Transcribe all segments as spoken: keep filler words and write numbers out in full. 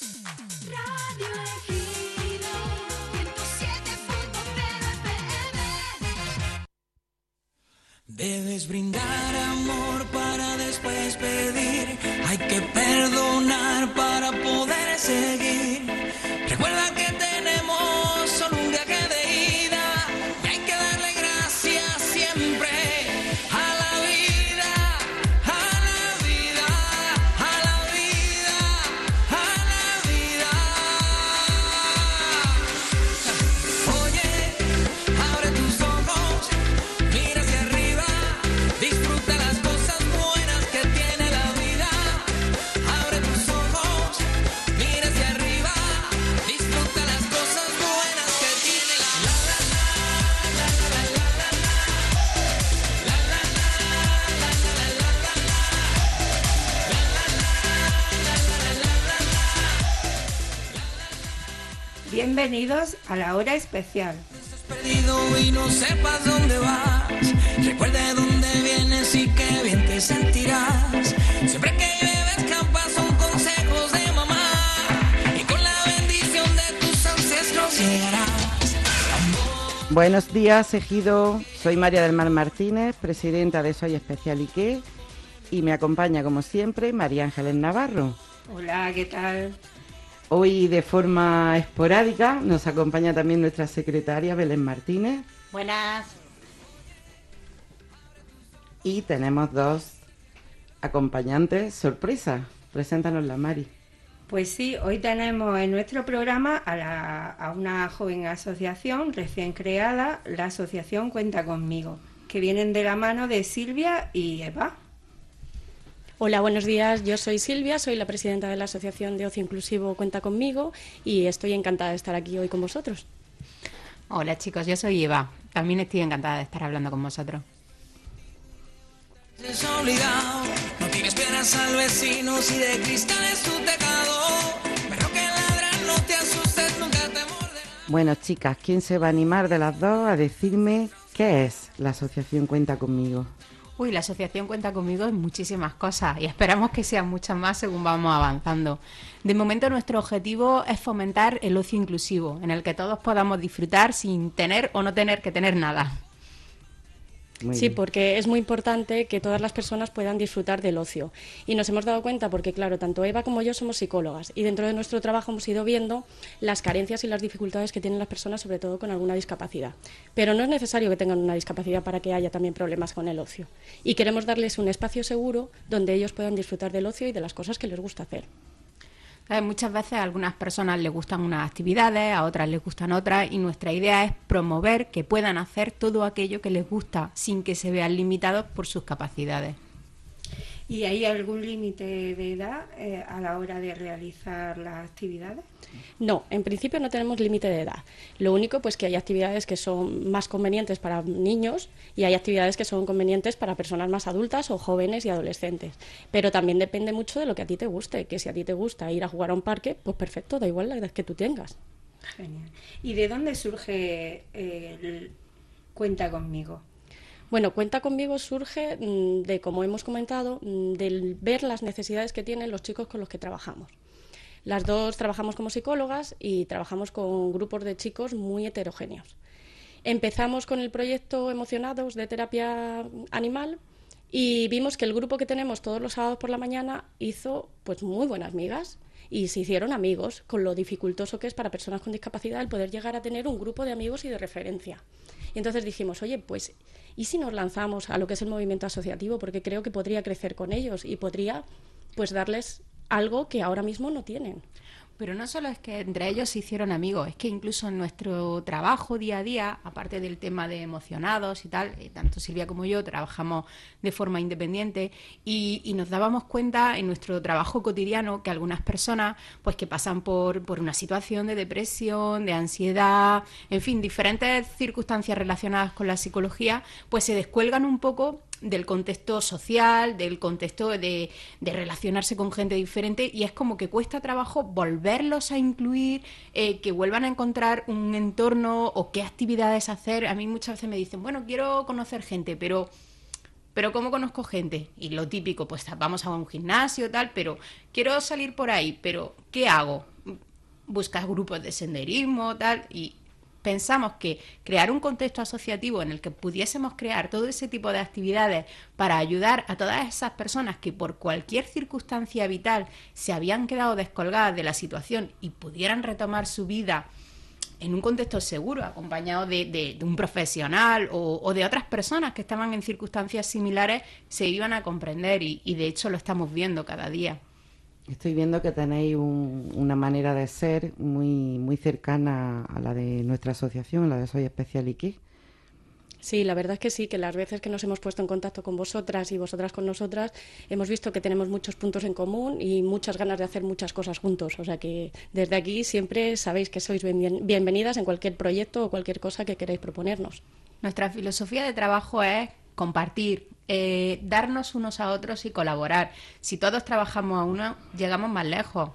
Radio Ejido, ciento siete punto cero F M. Debes brindar amor para después pedir. Hay que perdonar para poder seguir. Recuerda que tenemos solo un viaje de ida y hay que darle gracias siempre a la vida, a la vida, a la vida, a la vida. Oye, abre tus ojos, mira hacia arriba, disfruta las cosas buenas que tiene la vida. Abre tus ojos, mira hacia arriba, disfruta las cosas buenas que tiene la vida. Bienvenidos a la hora especial. Estás perdido y no sepas dónde vas. Recuerda de dónde vienes y qué bien te sentirás. Siempre que lleves campas son consejos de mamá y con la bendición de tus ancestros llegarás. Buenos días, Ejido. Soy María del Mar Martínez, presidenta de Soy Especial y qué, y me acompaña, como siempre, María Ángeles Navarro. Hola, ¿qué tal? Hoy, de forma esporádica, nos acompaña también nuestra secretaria Belén Martínez. Buenas. Y tenemos dos acompañantes sorpresa. Preséntanosla, Mari. Pues sí, hoy tenemos en nuestro programa a, la- a una joven asociación recién creada, la asociación Cuenta Conmigo, que vienen de la mano de Silvia y Eva. Hola, buenos días. Yo soy Silvia, soy la presidenta de la Asociación de Ocio Inclusivo Cuenta Conmigo y estoy encantada de estar aquí hoy con vosotros. Hola chicos, yo soy Eva. También estoy encantada de estar hablando con vosotros. Es obligado, no tienes piedras al vecino si de cristal es tu teclado. Pero que ladran, no te asustes, nunca te morderá. Bueno, chicas, ¿quién se va a animar de las dos a decirme qué es la asociación Cuenta Conmigo? Uy, la asociación Cuenta Conmigo en muchísimas cosas y esperamos que sean muchas más según vamos avanzando. De momento nuestro objetivo es fomentar el ocio inclusivo, en el que todos podamos disfrutar sin tener o no tener que tener nada. Muy Sí, bien. porque es muy importante que todas las personas puedan disfrutar del ocio. Y nos hemos dado cuenta porque, claro, tanto Eva como yo somos psicólogas y dentro de nuestro trabajo hemos ido viendo las carencias y las dificultades que tienen las personas, sobre todo con alguna discapacidad. Pero no es necesario que tengan una discapacidad para que haya también problemas con el ocio. Y queremos darles un espacio seguro donde ellos puedan disfrutar del ocio y de las cosas que les gusta hacer. ¿Sabes? Muchas veces a algunas personas les gustan unas actividades, a otras les gustan otras y nuestra idea es promover que puedan hacer todo aquello que les gusta sin que se vean limitados por sus capacidades. ¿Y hay algún límite de edad eh, a la hora de realizar las actividades? No, en principio no tenemos límite de edad. Lo único pues que hay actividades que son más convenientes para niños y hay actividades que son convenientes para personas más adultas o jóvenes y adolescentes. Pero también depende mucho de lo que a ti te guste, que si a ti te gusta ir a jugar a un parque, pues perfecto, da igual la edad que tú tengas. Genial. ¿Y de dónde surge eh, el Cuenta Conmigo? Bueno, Cuenta Conmigo surge mm, de, como hemos comentado, mm, del ver las necesidades que tienen los chicos con los que trabajamos. Las dos trabajamos como psicólogas y trabajamos con grupos de chicos muy heterogéneos. Empezamos con el proyecto Emocionados de terapia animal y vimos que el grupo que tenemos todos los sábados por la mañana hizo pues muy buenas migas y se hicieron amigos, con lo dificultoso que es para personas con discapacidad el poder llegar a tener un grupo de amigos y de referencia. Y entonces dijimos, oye, pues, ¿y si nos lanzamos a lo que es el movimiento asociativo? Porque creo que podría crecer con ellos y podría pues darles algo que ahora mismo no tienen. Pero no solo es que entre ellos se hicieron amigos, es que incluso en nuestro trabajo día a día, aparte del tema de emocionados y tal, eh, tanto Silvia como yo trabajamos de forma independiente y, y nos dábamos cuenta en nuestro trabajo cotidiano que algunas personas pues que pasan por, por una situación de depresión, de ansiedad, en fin, diferentes circunstancias relacionadas con la psicología, pues se descuelgan un poco del contexto social, del contexto de, de relacionarse con gente diferente y es como que cuesta trabajo volverlos a incluir, eh, que vuelvan a encontrar un entorno o qué actividades hacer. A mí muchas veces me dicen, bueno, quiero conocer gente, pero... pero ¿cómo conozco gente? Y lo típico, pues vamos a un gimnasio tal, pero quiero salir por ahí, pero ¿qué hago? buscas grupos de senderismo, tal, y pensamos que crear un contexto asociativo en el que pudiésemos crear todo ese tipo de actividades para ayudar a todas esas personas que por cualquier circunstancia vital se habían quedado descolgadas de la situación y pudieran retomar su vida en un contexto seguro, acompañado de, de, de un profesional o, o de otras personas que estaban en circunstancias similares, se iban a comprender y, y de hecho lo estamos viendo cada día. Estoy viendo que tenéis un- una manera de ser muy muy cercana a la de nuestra asociación, la de Soy Especial Ike. Sí, la verdad es que sí, que las veces que nos hemos puesto en contacto con vosotras y vosotras con nosotras, hemos visto que tenemos muchos puntos en común y muchas ganas de hacer muchas cosas juntos. O sea que desde aquí siempre sabéis que sois bien- bienvenidas en cualquier proyecto o cualquier cosa que queráis proponernos. Nuestra filosofía de trabajo es compartir, eh, darnos unos a otros y colaborar. Si todos trabajamos a uno, llegamos más lejos.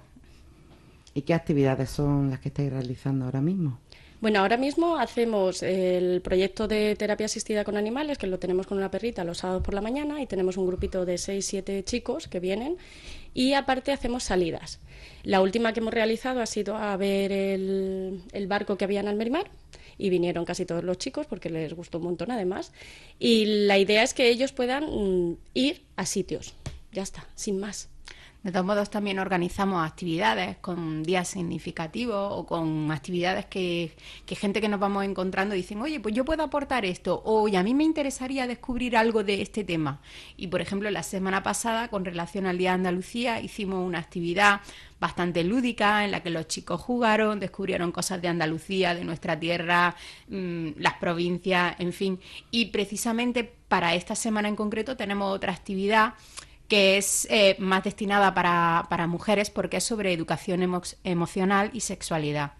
¿Y qué actividades son las que estáis realizando ahora mismo? Bueno, ahora mismo hacemos el proyecto de terapia asistida con animales, que lo tenemos con una perrita los sábados por la mañana, y tenemos un grupito de seis, siete chicos que vienen, y aparte hacemos salidas. La última que hemos realizado ha sido a ver el, el barco que había en Almerimar, y vinieron casi todos los chicos porque les gustó un montón además, y la idea es que ellos puedan mm, ir a sitios, ya está, sin más. De todos modos, también organizamos actividades con días significativos o con actividades que, que gente que nos vamos encontrando dicen, oye, pues yo puedo aportar esto, o "Oye, a mí me interesaría descubrir algo de este tema". Y, por ejemplo, la semana pasada, con relación al Día de Andalucía, hicimos una actividad bastante lúdica en la que los chicos jugaron, descubrieron cosas de Andalucía, de nuestra tierra, mmm, las provincias, en fin. Y precisamente para esta semana en concreto tenemos otra actividad que es eh, más destinada para, para mujeres porque es sobre educación emo- emocional y sexualidad.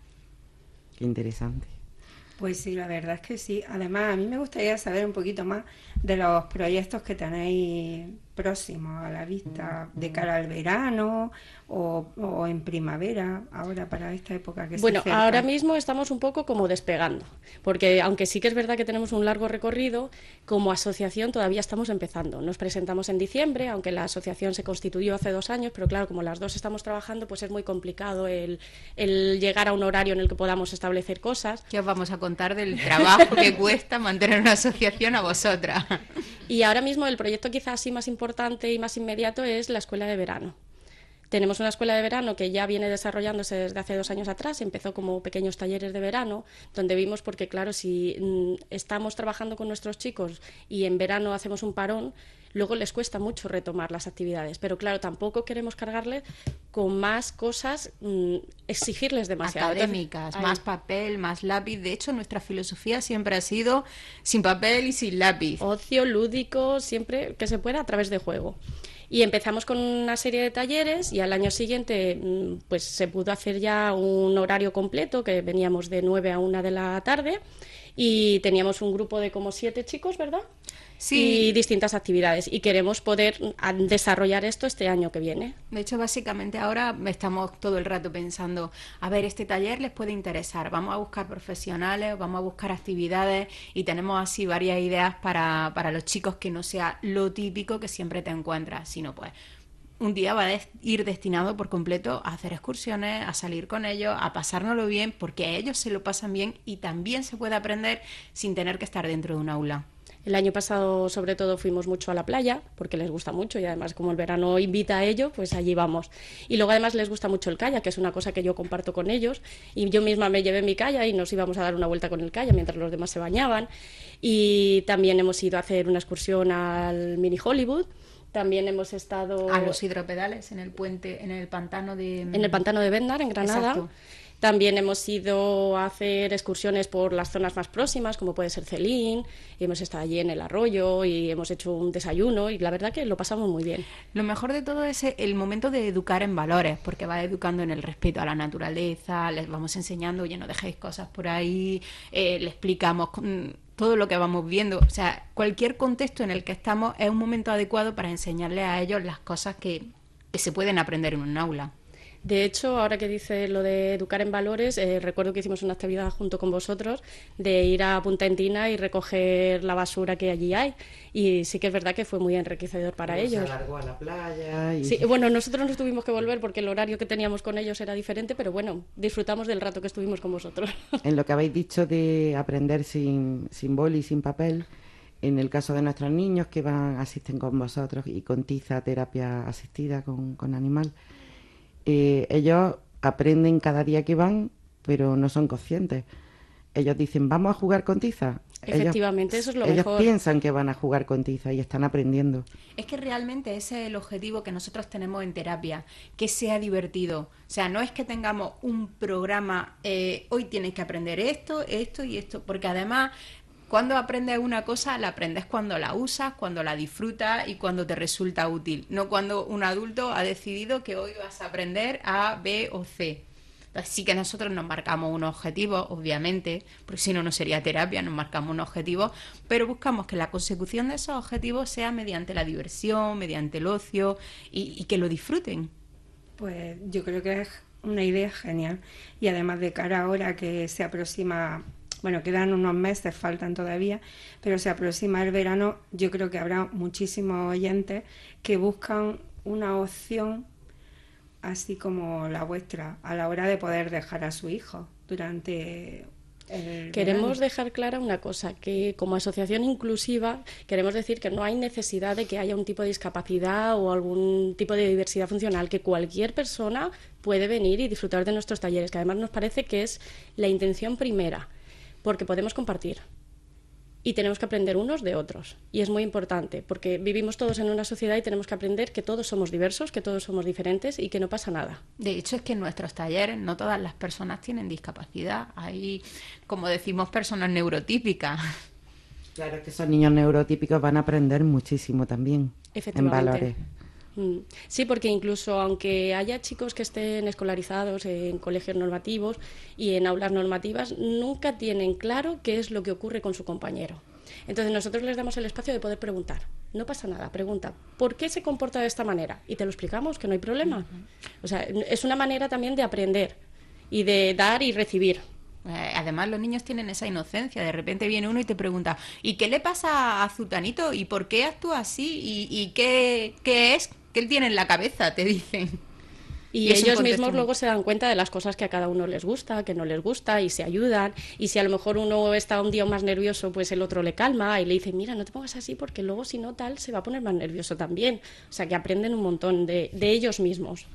Qué interesante. Pues sí, la verdad es que sí. Además, a mí me gustaría saber un poquito más de los proyectos que tenéis próximos a la vista de cara al verano o, o en primavera, ahora para esta época que se Bueno, acerca. ahora mismo estamos un poco como despegando, porque aunque sí que es verdad que tenemos un largo recorrido, como asociación todavía estamos empezando. Nos presentamos en diciembre, aunque la asociación se constituyó hace dos años, pero claro, como las dos estamos trabajando, pues es muy complicado el, el llegar a un horario en el que podamos establecer cosas. ¿Qué os vamos a contar del trabajo que cuesta mantener una asociación a vosotras? Y ahora mismo el proyecto quizás sí más importante y más inmediato es la escuela de verano. Tenemos una escuela de verano que ya viene desarrollándose desde hace dos años atrás, empezó como pequeños talleres de verano, donde vimos, porque claro, si mm, estamos trabajando con nuestros chicos y en verano hacemos un parón, luego les cuesta mucho retomar las actividades, pero claro, tampoco queremos cargarles con más cosas, mm, exigirles demasiado. Académicas, Entonces, más ahí, papel, más lápiz. De hecho, nuestra filosofía siempre ha sido sin papel y sin lápiz. ocio lúdico, siempre que se pueda a través de juego. Y empezamos con una serie de talleres y al año siguiente mm, pues se pudo hacer ya un horario completo, que veníamos de nueve a una de la tarde y teníamos un grupo de como siete chicos, ¿verdad? Sí. Y distintas actividades. Y queremos poder mm, desarrollar esto este año que viene. De hecho, básicamente ahora estamos todo el rato pensando, a ver, este taller les puede interesar, vamos a buscar profesionales, vamos a buscar actividades y tenemos así varias ideas para, para los chicos que no sea lo típico que siempre te encuentras, sino pues un día va a des- ir destinado por completo a hacer excursiones, a salir con ellos, a pasárnoslo bien, porque ellos se lo pasan bien y también se puede aprender sin tener que estar dentro de un aula. El año pasado, sobre todo, fuimos mucho a la playa, porque les gusta mucho y además como el verano invita a ello, pues allí vamos. Y luego además les gusta mucho el kayak, que es una cosa que yo comparto con ellos, y yo misma me llevé mi kayak y nos íbamos a dar una vuelta con el kayak mientras los demás se bañaban. Y también hemos ido a hacer una excursión al Mini Hollywood. También hemos estado A los hidropedales en el puente, en el pantano de... en el pantano de Bendar, en Granada. Exacto. También hemos ido a hacer excursiones por las zonas más próximas, como puede ser Celín, y hemos estado allí en el arroyo y hemos hecho un desayuno y la verdad que lo pasamos muy bien. Lo mejor de todo es el momento de educar en valores, porque va educando en el respeto a la naturaleza, les vamos enseñando, oye, no dejéis cosas por ahí, eh, le explicamos mm, todo lo que vamos viendo. O sea, cualquier contexto en el que estamos es un momento adecuado para enseñarles a ellos las cosas que, que se pueden aprender en un aula. De hecho, ahora que dice lo de educar en valores, eh, recuerdo que hicimos una actividad junto con vosotros de ir a Punta Endina y recoger la basura que allí hay. Y sí que es verdad que fue muy enriquecedor para Luego ellos. Se alargó a la playa y... Sí, bueno, nosotros nos tuvimos que volver porque el horario que teníamos con ellos era diferente, pero bueno, disfrutamos del rato que estuvimos con vosotros. En lo que habéis dicho de aprender sin, sin boli, sin papel, en el caso de nuestros niños que van, asisten con vosotros y con tiza, terapia asistida con, con animal, eh, ellos aprenden cada día que van, pero no son conscientes. Ellos dicen, vamos a jugar con tiza. Efectivamente, ellos, eso es lo ellos mejor. piensan que van a jugar con tiza y están aprendiendo. Es que realmente ese es el objetivo que nosotros tenemos en terapia, que sea divertido. O sea, no es que tengamos un programa, eh, hoy tienes que aprender esto, esto y esto, porque además, cuando aprendes una cosa, la aprendes cuando la usas, cuando la disfrutas y cuando te resulta útil, no cuando un adulto ha decidido que hoy vas a aprender A, B o C. Así que nosotros nos marcamos unos objetivos, obviamente, porque si no, no sería terapia, nos marcamos unos objetivos, pero buscamos que la consecución de esos objetivos sea mediante la diversión, mediante el ocio y, y que lo disfruten. Pues yo creo que es una idea genial. Y además de cara ahora que se aproxima, bueno, quedan unos meses, faltan todavía, pero se aproxima el verano, yo creo que habrá muchísimos oyentes que buscan una opción así como la vuestra, a la hora de poder dejar a su hijo durante el Queremos verano. dejar clara una cosa, que como asociación inclusiva queremos decir que no hay necesidad de que haya un tipo de discapacidad o algún tipo de diversidad funcional, que cualquier persona puede venir y disfrutar de nuestros talleres, que además nos parece que es la intención primera, porque podemos compartir. Y tenemos que aprender unos de otros. Y es muy importante, porque vivimos todos en una sociedad y tenemos que aprender que todos somos diversos, que todos somos diferentes y que no pasa nada. De hecho, es que en nuestros talleres no todas las personas tienen discapacidad. Hay, como decimos, personas neurotípicas. Claro, es que esos niños neurotípicos van a aprender muchísimo también en Efectivamente. valores. Mm. Sí, porque incluso aunque haya chicos que estén escolarizados en colegios normativos y en aulas normativas, nunca tienen claro qué es lo que ocurre con su compañero. Entonces nosotros les damos el espacio de poder preguntar. No pasa nada, pregunta, ¿por qué se comporta de esta manera? Y te lo explicamos, que no hay problema. O sea, es una manera también de aprender y de dar y recibir. Eh, además, los niños tienen esa inocencia. De repente viene uno y te pregunta, ¿y qué le pasa a Zutanito? ¿Y por qué actúa así? ¿Y, y qué, qué es? ¿Qué él tiene en la cabeza? Te dicen. Y, Y es un ellos contexto mismos muy- luego se dan cuenta de las cosas que a cada uno les gusta, que no les gusta, y se ayudan. Y si a lo mejor uno está un día más nervioso, pues el otro le calma y le dice, mira, no te pongas así porque luego si no tal se va a poner más nervioso también. O sea, que aprenden un montón de, de ellos mismos.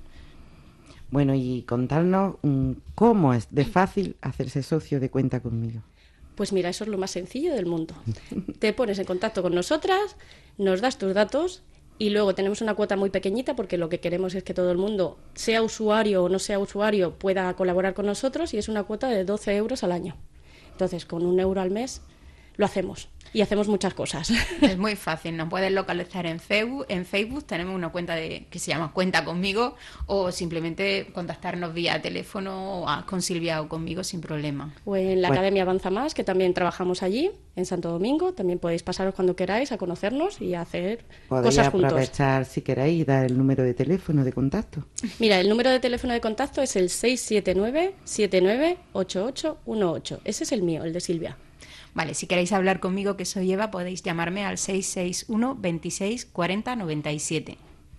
Bueno, y contarnos mm, cómo es de fácil hacerse socio de Cuenta Conmigo. Pues mira, eso es lo más sencillo del mundo. Te pones en contacto con nosotras, nos das tus datos y luego tenemos una cuota muy pequeñita porque lo que queremos es que todo el mundo, sea usuario o no sea usuario, pueda colaborar con nosotros y es una cuota de doce euros al año. Entonces, con un euro al mes lo hacemos y hacemos muchas cosas. Es muy fácil, nos puedes localizar en Facebook, en Facebook tenemos una cuenta de que se llama Cuenta Conmigo o simplemente contactarnos vía teléfono o a- con Silvia o conmigo sin problema. O en la Bueno. Academia Avanza Más, que también trabajamos allí, en Santo Domingo. También podéis pasaros cuando queráis a conocernos y a hacer Podéis cosas juntos. aprovechar, si queréis, dar el número de teléfono de contacto. Mira, el número de teléfono de contacto es el seis siete nueve, siete nueve ocho ocho uno ocho. Ese es el mío, el de Silvia. Vale, si queréis hablar conmigo, que soy Eva, podéis llamarme al seis seis uno, veintiséis, cuarenta, noventa y siete.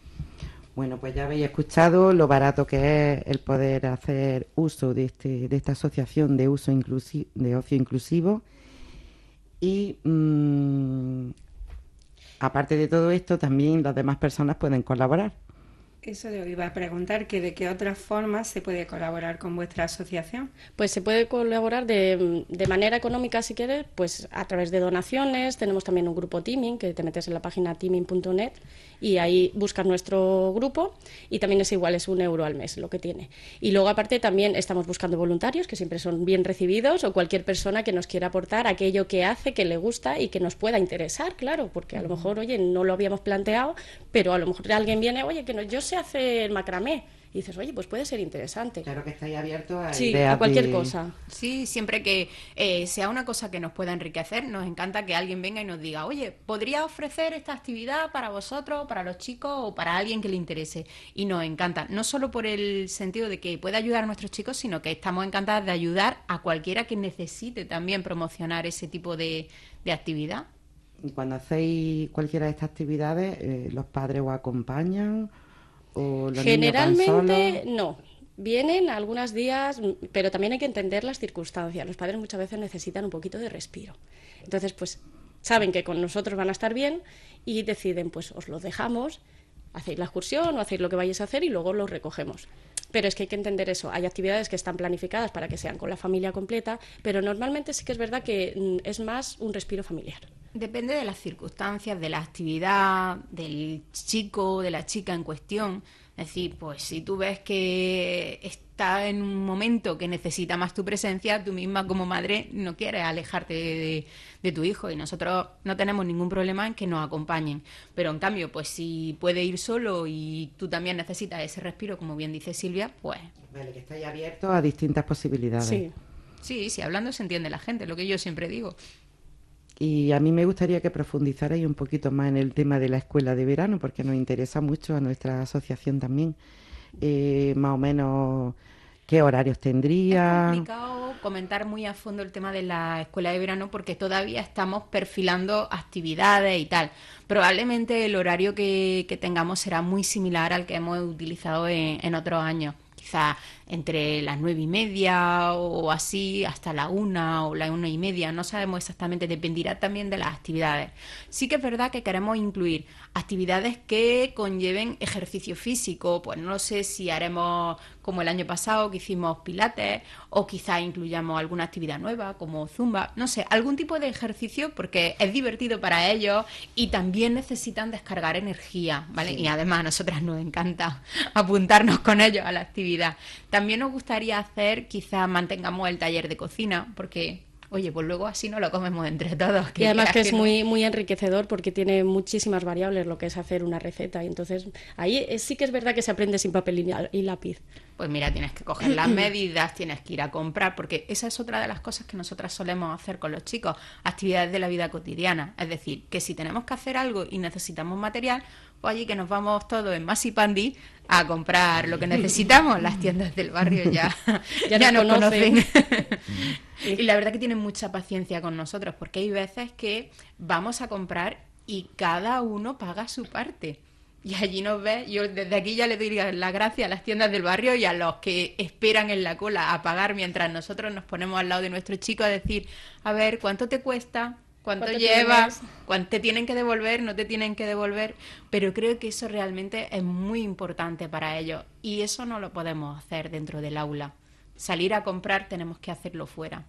Bueno, pues ya habéis escuchado lo barato que es el poder hacer uso de este de esta asociación de uso inclusi- de ocio inclusivo. Y mm, aparte de todo esto, también las demás personas pueden colaborar. Eso le iba a preguntar, que de qué otras formas se puede colaborar con vuestra asociación. Pues se puede colaborar de, de manera económica, si quieres, pues a través de donaciones. Tenemos también un grupo Teaming, que te metes en la página teaming punto net y ahí buscas nuestro grupo y también es igual, es un euro al mes lo que tiene. Y luego aparte también estamos buscando voluntarios, que siempre son bien recibidos, o cualquier persona que nos quiera aportar aquello que hace, que le gusta y que nos pueda interesar, claro, porque a lo mejor, oye, no lo habíamos planteado, pero a lo mejor alguien viene, oye, que no, yo sé hacer macramé. y dices, oye, pues puede ser interesante. Claro que estáis abiertos a Sí, ideas a cualquier de- cosa. Sí, siempre que eh, sea una cosa que nos pueda enriquecer, nos encanta que alguien venga y nos diga, oye, ¿podría ofrecer esta actividad para vosotros, para los chicos o para alguien que le interese? Y nos encanta, no solo por el sentido de que pueda ayudar a nuestros chicos, sino que estamos encantadas de ayudar a cualquiera que necesite también promocionar ese tipo de, de actividad. Y cuando hacéis cualquiera de estas actividades, eh, ¿los padres os acompañan o los niños van Generalmente solos? no. Vienen algunos días, mm, pero también hay que entender las circunstancias. Los padres muchas veces necesitan un poquito de respiro. Entonces, pues saben que con nosotros van a estar bien y deciden, pues os lo dejamos, hacéis la excursión o hacéis lo que vayáis a hacer y luego los recogemos. Pero es que hay que entender eso. Hay actividades que están planificadas para que sean con la familia completa, pero normalmente sí que es verdad que mm, es más un respiro familiar. Depende de las circunstancias, de la actividad, del chico, de la chica en cuestión. Es decir, pues si tú ves que está en un momento que necesita más tu presencia, tú misma como madre no quieres alejarte de, de- de tu hijo y nosotros no tenemos ningún problema en que nos acompañen. Pero en cambio, pues si puede ir solo y tú también necesitas ese respiro, como bien dice Silvia, pues Vale, que estáis abiertos a distintas posibilidades. Sí. sí, sí, hablando se entiende la gente, lo que yo siempre digo. Y a mí me gustaría que profundizarais un poquito más en el tema de la escuela de verano, porque nos interesa mucho a nuestra asociación también. Eh, más o menos, ¿qué horarios Es tendría? complicado comentar muy a fondo el tema de la escuela de verano porque todavía estamos perfilando actividades y tal. Probablemente el horario que, que tengamos será muy similar al que hemos utilizado en, en otros años. Quizá entre las nueve y media o así hasta la una o la una y media, no sabemos exactamente, dependerá también de las actividades. Sí que es verdad que queremos incluir actividades que conlleven ejercicio físico, pues no sé si haremos como el año pasado que hicimos pilates o quizá incluyamos alguna actividad nueva como zumba, no sé, algún tipo de ejercicio porque es divertido para ellos y también necesitan descargar energía, ¿vale? Y además a nosotras nos encanta apuntarnos con ellos a la actividad. También nos gustaría hacer, quizá mantengamos el taller de cocina, porque, oye, pues luego así no lo comemos entre todos. Y además quieras que es no. muy, muy enriquecedor porque tiene muchísimas variables lo que es hacer una receta. Y entonces ahí es- sí que es verdad que se aprende sin papel y la- y lápiz. Pues mira, tienes que coger las medidas, tienes que ir a comprar, porque esa es otra de las cosas que nosotras solemos hacer con los chicos, actividades de la vida cotidiana. Es decir, que si tenemos que hacer algo y necesitamos material, pues allí que nos vamos todos en Masipandi a comprar lo que necesitamos. Las tiendas del barrio ya, Ya ya nos nos conocen. conocen. Y la verdad que tienen mucha paciencia con nosotros, porque hay veces que vamos a comprar y cada uno paga su parte. Y allí nos ves, yo desde aquí ya le doy las gracias a las tiendas del barrio y a los que esperan en la cola a pagar mientras nosotros nos ponemos al lado de nuestro chico a decir, a ver, ¿cuánto te cuesta? ¿Cuánto, ¿Cuánto llevas? tienes? ¿Cuánto te tienen que devolver? ¿No te tienen que devolver? Pero creo que eso realmente es muy importante para ellos y eso no lo podemos hacer dentro del aula. Salir a comprar tenemos que hacerlo fuera.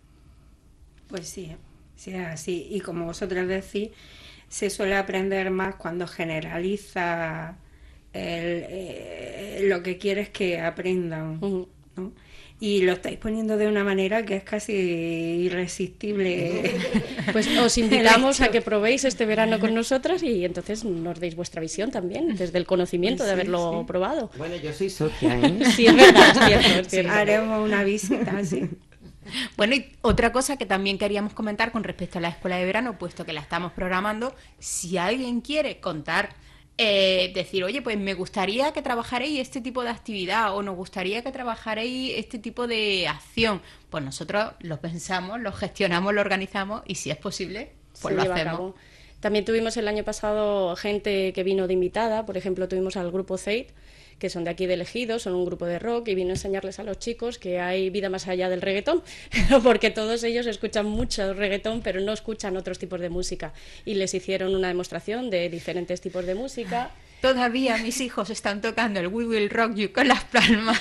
Pues sí, sí es así. Y como vosotros decís, se suele aprender más cuando generaliza el, eh, lo que quieres que aprendan, Ujú. ¿no? Y lo estáis poniendo de una manera que es casi irresistible. Pues os invitamos a que probéis este verano con nosotras y entonces nos deis vuestra visión también, desde el conocimiento de Sí, haberlo sí. probado. Bueno, yo soy socia, ¿eh? Sí, es verdad, es cierto, es cierto. Haremos una visita, sí. Bueno, y otra cosa que también queríamos comentar con respecto a la escuela de verano, puesto que la estamos programando, si alguien quiere contar, eh, decir, oye, pues me gustaría que trabajaréis este tipo de actividad o nos gustaría que trabajaréis este tipo de acción, pues nosotros lo pensamos, lo gestionamos, lo organizamos y si es posible, pues Se lo lleva a hacemos. cabo. También tuvimos el año pasado gente que vino de invitada, por ejemplo, tuvimos al grupo Zeit, que son de aquí de Ejido, son un grupo de rock y vino a enseñarles a los chicos que hay vida más allá del reggaetón, porque todos ellos escuchan mucho reggaetón, pero no escuchan otros tipos de música. Y les hicieron una demostración de diferentes tipos de música. Todavía mis hijos están tocando el We Will Rock You con las palmas.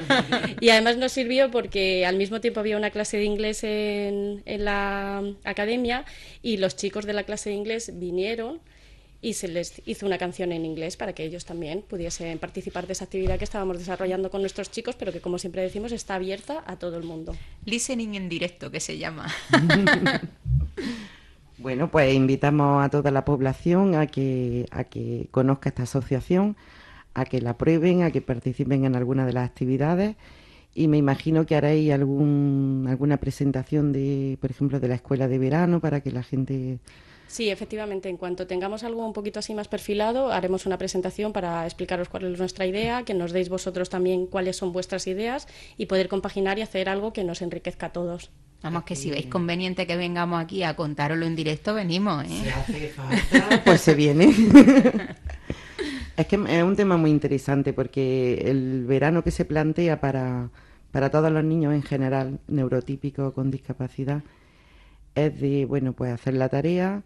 Y además nos sirvió porque al mismo tiempo había una clase de inglés en, en la academia y los chicos de la clase de inglés vinieron y se les hizo una canción en inglés para que ellos también pudiesen participar de esa actividad que estábamos desarrollando con nuestros chicos, pero que, como siempre decimos, está abierta a todo el mundo. Listening en directo, que se llama. Bueno, pues invitamos a toda la población a que, a que conozca esta asociación, a que la prueben, a que participen en alguna de las actividades. Y me imagino que haréis algún, alguna presentación, de, por ejemplo, de la escuela de verano para que la gente... Sí, efectivamente, en cuanto tengamos algo un poquito así más perfilado, haremos una presentación para explicaros cuál es nuestra idea, que nos deis vosotros también cuáles son vuestras ideas y poder compaginar y hacer algo que nos enriquezca a todos. Vamos, que si veis conveniente que vengamos aquí a contároslo en directo, venimos, ¿eh? Si hace falta, pues se viene. Es que es un tema muy interesante porque el verano que se plantea para, para todos los niños en general, neurotípicos con discapacidad, es de, bueno, pues hacer la tarea,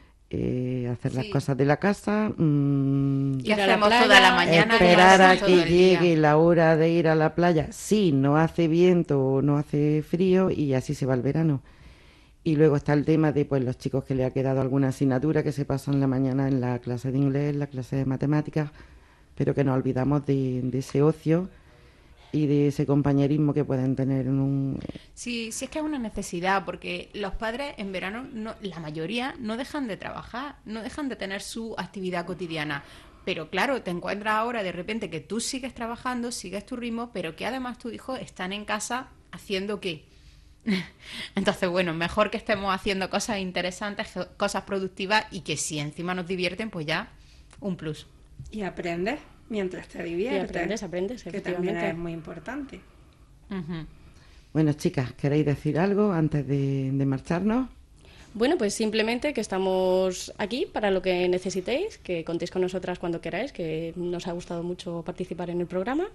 eh, hacer Sí. las cosas de la casa, mmm, ¿Qué Ir a la hacemos playa, toda la mañana? esperar y a todo que el día. llegue la hora de ir a la playa, si no hace viento o no hace frío, y así se va el verano. Y luego está el tema de pues los chicos que le ha quedado alguna asignatura que se pasan la mañana en la clase de inglés, en la clase de matemáticas, pero que nos olvidamos de, de ese ocio y de ese compañerismo que pueden tener en un... Sí, sí es que es una necesidad, porque los padres en verano, no, la mayoría, no dejan de trabajar, no dejan de tener su actividad cotidiana. Pero claro, te encuentras ahora de repente que tú sigues trabajando, sigues tu ritmo, pero que además tus hijos están en casa haciendo ¿qué? Entonces, bueno, mejor que estemos haciendo cosas interesantes, ge- cosas productivas y que si encima nos divierten, pues ya un plus. Y aprendes mientras te diviertes. Y aprendes, aprendes, Que también efectivamente. es muy importante. Ujú. Bueno, chicas, ¿queréis decir algo antes de, de marcharnos? Bueno, pues simplemente que estamos aquí para lo que necesitéis, que contéis con nosotras cuando queráis, que nos ha gustado mucho participar en el programa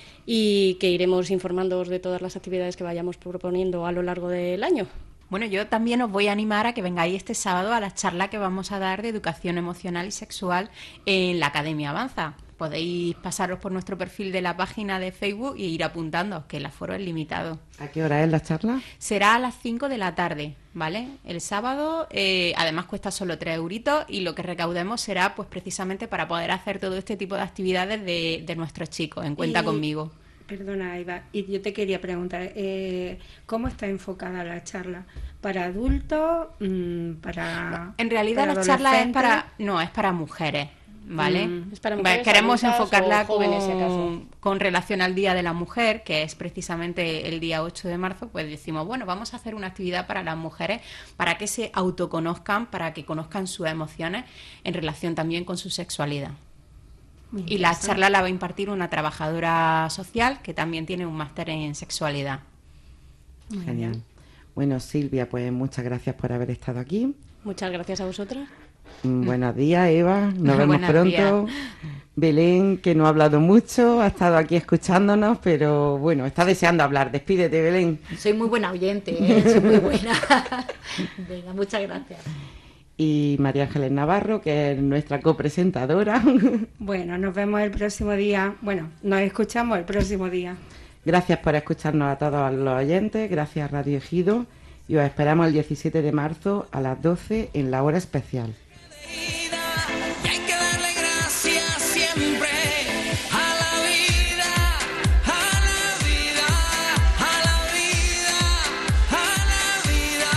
y que iremos informándoos de todas las actividades que vayamos proponiendo a lo largo del año. Bueno, yo también os voy a animar a que vengáis este sábado a la charla que vamos a dar de educación emocional y sexual en la Academia Avanza. Podéis pasaros por nuestro perfil de la página de Facebook e ir apuntando, que el aforo es limitado. ¿A qué hora es la charla? Será a las cinco de la tarde, ¿vale? El sábado, eh, además cuesta solo tres euritos y lo que recaudemos será pues precisamente para poder hacer todo este tipo de actividades de, de nuestros chicos, en cuenta Y- conmigo. Perdona, Eva, y yo te quería preguntar, eh, ¿cómo está enfocada la charla? ¿Para adultos? Mm, ¿Para En realidad para la charla es adolescentes? para, no, es para mujeres, ¿vale? Mm. Es para Va- mujeres, Queremos adultas enfocarla o jóvenes, si acaso. con, con relación al Día de la Mujer, que es precisamente el día ocho de marzo, pues decimos, bueno, vamos a hacer una actividad para las mujeres, para que se autoconozcan, para que conozcan sus emociones en relación también con su sexualidad. Muy Y la interesante. charla la va a impartir una trabajadora social que también tiene un máster en sexualidad. Muy Genial. bien. Bueno, Silvia, pues muchas gracias por haber estado aquí. Muchas gracias a vosotras. Mm, Buenos días, Eva. Nos vemos Buenos pronto. Belén, que no ha hablado mucho, ha estado aquí escuchándonos, pero bueno, está deseando hablar. Despídete, Belén. Soy muy buena oyente, ¿eh? Soy muy buena. Venga, muchas gracias. Y María Ángeles Navarro, que es nuestra copresentadora. Bueno, nos vemos el próximo día. Bueno, nos escuchamos el próximo día. Gracias por escucharnos a todos los oyentes. Gracias, Radio Ejido. Y os esperamos el diecisiete de marzo a las doce en la hora especial. Y hay que darle gracias siempre a la vida, a la vida, a la vida, a la vida.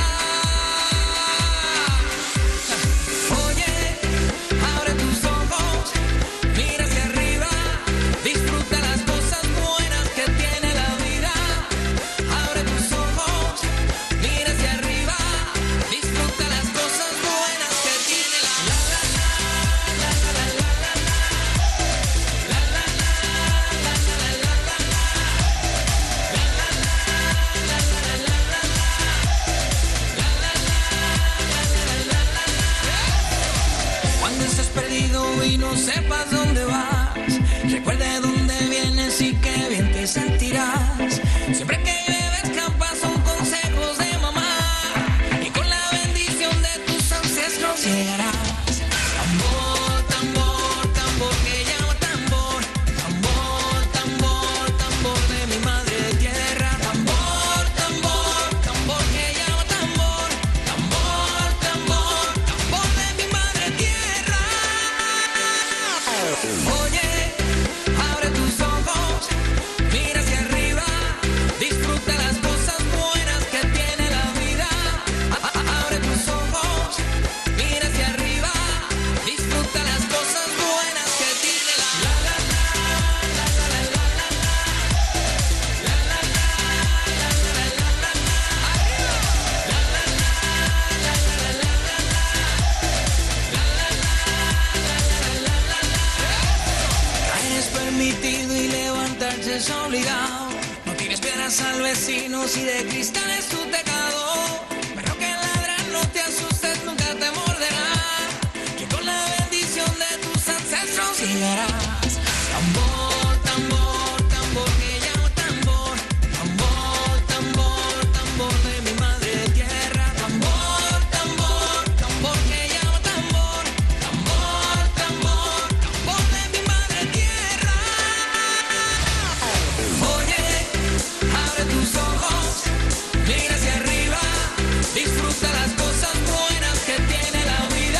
Oye, abre tus ojos, mira hacia arriba, disfruta las cosas buenas que tiene la vida. Abre tus ojos, mira hacia arriba, disfruta las cosas buenas que tiene la vida. Cuando estés perdido y no sepas dónde vas, recuerda de dónde vienes y qué bien te sentirás. Siempre que bebes campas son consejos de mamá y con la bendición de tus ancestros llegarás. Tambor, tambor, tambor que llama tambor. Tambor, tambor, tambor de mi madre tierra. Tambor, tambor, tambor que llama tambor. Tambor, tambor, tambor de mi madre tierra. vecinos y de cristal es tu teclado. Pero que ladran, no te asustes, nunca te morderá. Que con la bendición de tus ancestros llegarás. Tambor, tambor, tambor, que llamo tambor. Tambor, tambor, tambor de mi madre tierra. Tambor, tambor, tambor, que llamo tambor. Tambor, tambor, tambor de mi madre tierra. Oye, abre tus ojos, mira hacia arriba, disfruta las cosas buenas que tiene la vida.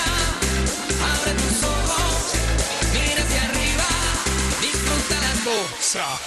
Abre tus ojos, mira hacia arriba, disfruta las cosas